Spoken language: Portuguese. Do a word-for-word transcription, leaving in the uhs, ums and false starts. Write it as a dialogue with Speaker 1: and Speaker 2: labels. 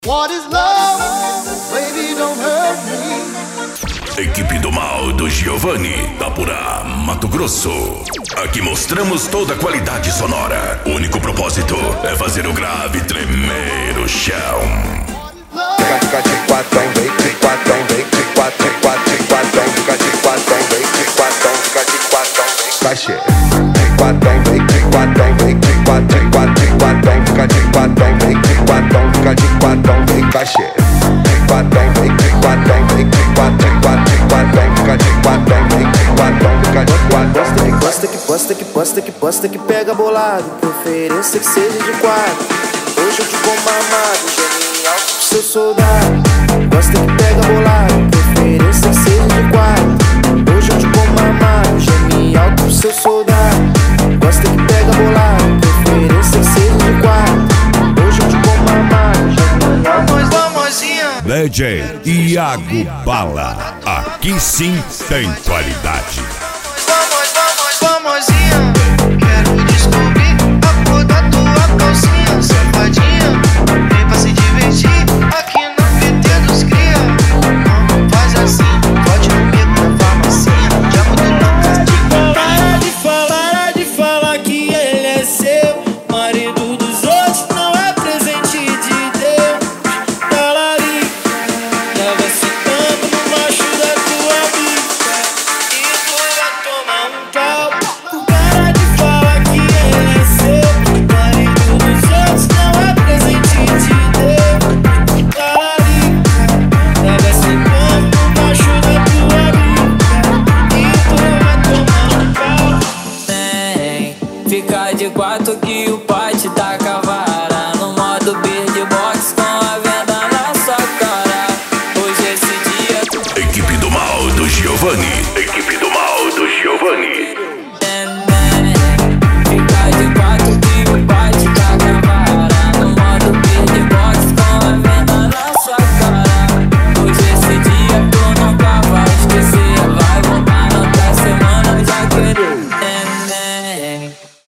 Speaker 1: What is love? Baby, don't hurt me.
Speaker 2: Equipe do Mal do Giovanni, Apurá, Mato Grosso. Aqui mostramos toda a qualidade sonora. O único propósito é fazer o grave tremer o chão.
Speaker 3: Fica de quatro, vem de quatro, vem de quatro, quatro, quatro, fica de quatro, vem de quatro, fica de quatro, cachê. De quatro, vem de quatro, vem de quatro, quatro, quatro, fica de quatro, vem de quatro, fica de quatro, vem cachê. De quatro, vem de quatro, vem de quatro, quatro, quatro, fica de quatro, vem de quatro, fica de quatro.
Speaker 4: Posta que posta que posta que posta que pega bolado, preferência que seja de quatro. Hoje eu te como amado, genial, seu soldado. Gosta que pega bolado, preferência que seja de quatro. Hoje eu te como amado, genial, seu soldado. Gosta que pega bolado, preferência que seja de quatro. Hoje eu te como amado, genial.
Speaker 1: Vamos, vamosinha.
Speaker 2: D J Iago Bala, aqui sim tem qualidade.
Speaker 1: Vamos, vamos, vamosinha. Quero descobrir a cor da tua calcinha, safadinha. Vem pra se divertir aqui na P T dos cria. Não faz assim, pode comigo na farmacinha. Já mudou louca.
Speaker 5: Para de falar, para de falar que ele é seu. Marido dos outros não é presente de Deus. Talarica, tava ficando no macho da tua bica. E tu vai tomar um pau. Para de falar que ele é seu. Marido dos outros não é presente de Deus. Talarica, tava ficando no macho da tua bica. E tu vai tomar um pau. Tem, fica de quatro